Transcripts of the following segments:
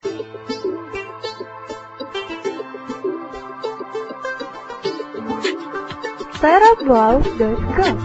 sarahblouse.com.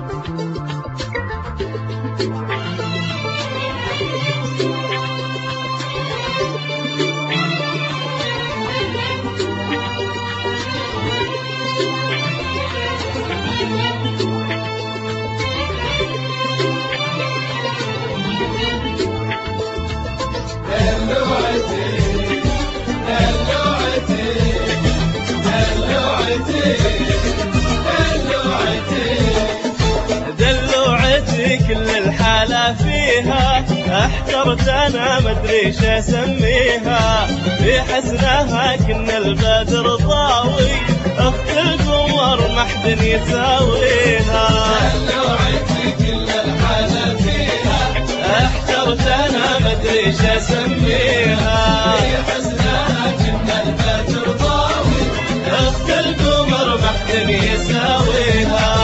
دلوعتي كل الحالة فيها، احترت انا مدري ش اسميها. في حسنها كنا البدر ضاوي، اخت القمر ما حد يساويها. دلوعتي كل الحالة فيها، احترت انا مدري ش اسميها. في حسنها كنا البدر ضاوي، اخت القمر ما حد يساويها.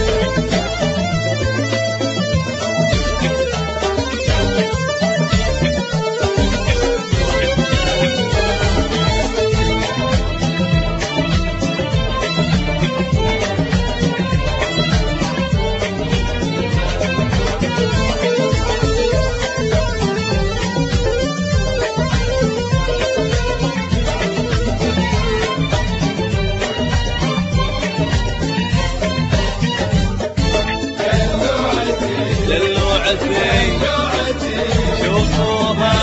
شوفوها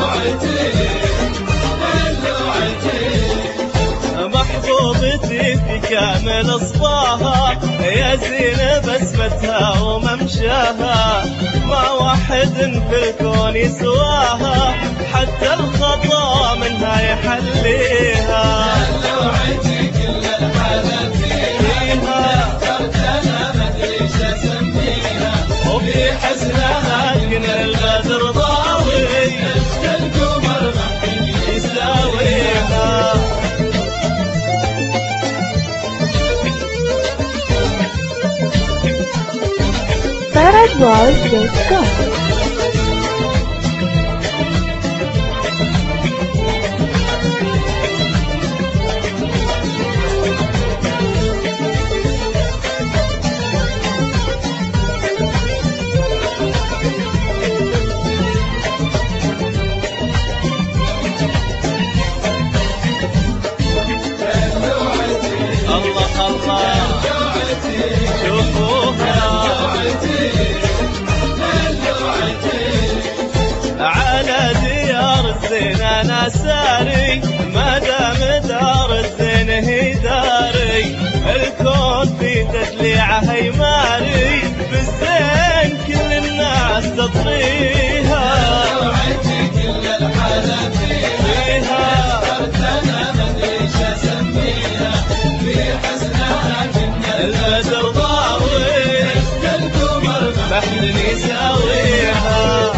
محبوبتي في كامل اصفاها، يا زين بسمتها وممشاها. ما واحد في الكون يسواها، حتى الخطا منها يحليها. دلوعتي كل الحالة فيها، اخترت انا مدري ش اسميها. وفي حسنها كنا البدر ضاوي، اخت القمر ما حد يساويها. sarahblouse.com. الله الله شوفوها على ديار الزين انا ساري، ما دام دار الزين هي داري. الكون في تدليعه يماري، بالزين كل الناس تطريها. دلوعتي كل الحالة فيها، اخترت انا مدري ش اسميها. في حسنها كنا البدر ضاوي، اخت القمر ما حد يساويها.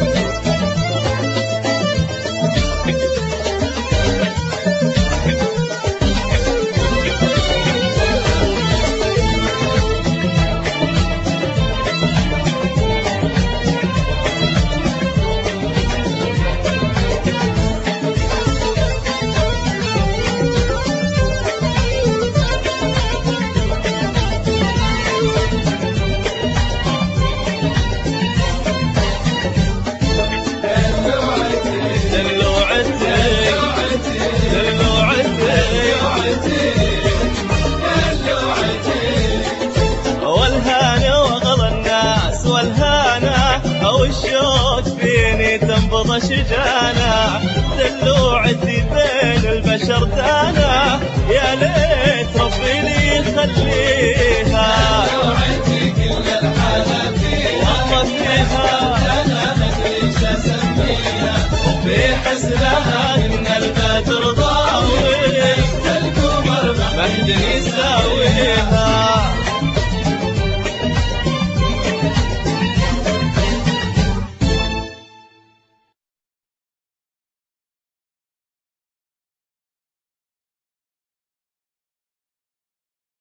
والهانا وغلى الناس والهانا، او الشوق فيني تنبض شجانا. دلوعتي بين البشر دانا، يا ليل